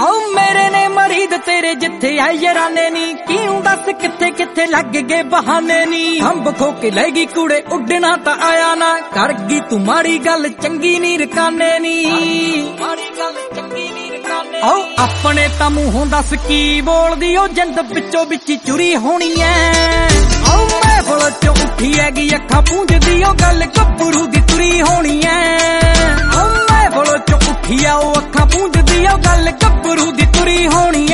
ਆਓ ਮੇਰੇ ਨੇ ਮਰੀਦ ਤੇਰੇ ਜਿੱਥੇ ਆਏ ਯਾਰਾਨੇ ਨੀ, ਕਿਉਂ ਦੱਸ ਕਿੱਥੇ ਕਿੱਥੇ ਲੱਗ ਗਏ ਬਹਾਨੇ ਨੀ। ਹੰਬ ਖੋ ਕੇ ਲੈ ਗਈ ਕੁੜੇ ਉੱਡਣਾ ਤਾਂ ਆਇਆ ਨਾ, ਕਰ ਗਈ ਤੂੰ ਮਾੜੀ ਗੱਲ ਚੰਗੀ ਨੀ ਰਕਾਨੇ ਨੀ। ਆਓ ਆਪਣੇ ਤਾਂ ਮੂੰਹੋਂ ਦੱਸ ਕੀ ਬੋਲਦੀ, ਉਹ ਜਿੰਦ ਵਿੱਚੋਂ ਵਿੱਚ ਚੁਰੀ ਹੋਣੀ ਐ। ਆਓ ਮੈਂ ਫੁੱਲ ਚੋਂ ਉੱਠੀ ਹੈਗੀ ਅੱਖਾਂ ਪੂੰਝਦੀ, ਉਹ ਗੱਲ ਗੱਭਰੂ ਦੀ ਤੁਰੀ ਹੋਣੀ ਐ। ਆਓ ਮੈਂ ਫੁੱਲ ਚੋਂ ਉੱਠੀ ਆ ਉਹ ਅੱਖਾਂ ਪੂੰਝਦੀ, ਉਹ ਗੱਲ ਗੱਭਰੂ ਦੀ ਤੁਰੀ ਹੋਣੀ